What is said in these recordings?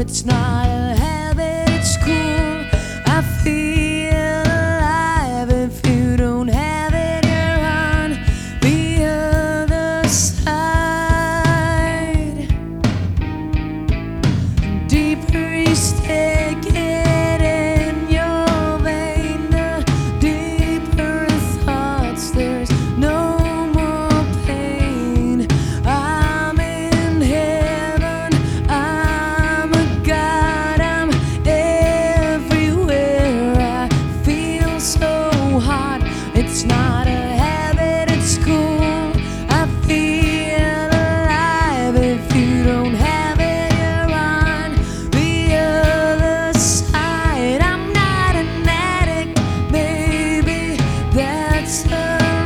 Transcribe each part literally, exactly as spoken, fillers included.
it's not a habit, it's cool. I feel alive. If you don't have it, you're on the other side. Deeper each take it in your vein, the deeper thoughts, there's no more pain. I'm in heaven, I'm a god, I'm everywhere. I feel so hot, it's not a habit, it's cool. I feel alive. If you don't have it, you're on the other side. I'm not an addict, baby, that's a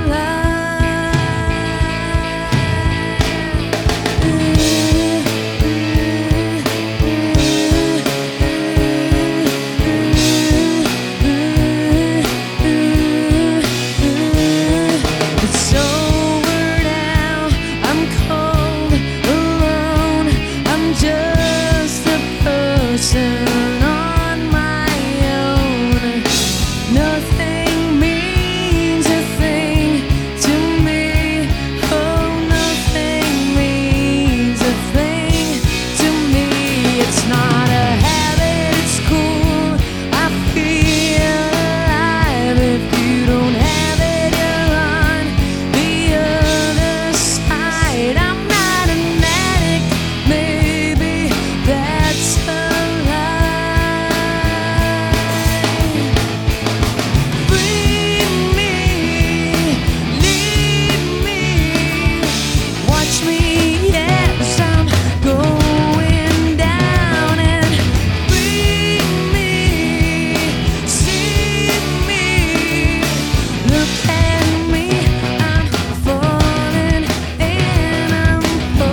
It's over now, I'm cold, alone, I'm just a person on my own. Nothing means a thing to me, oh, nothing means a thing to me. It's not a habit, it's cool. I feel alive. If you don't have it, you're on the other side. I'm not an addict, maybe that's a lie. Free me, lead me, watch me as I'm going down, and bring me, see me, look at me, I'm falling and I'm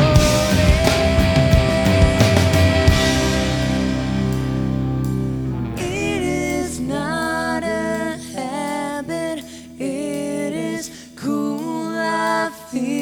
falling. It is not a habit, it is cool. I feel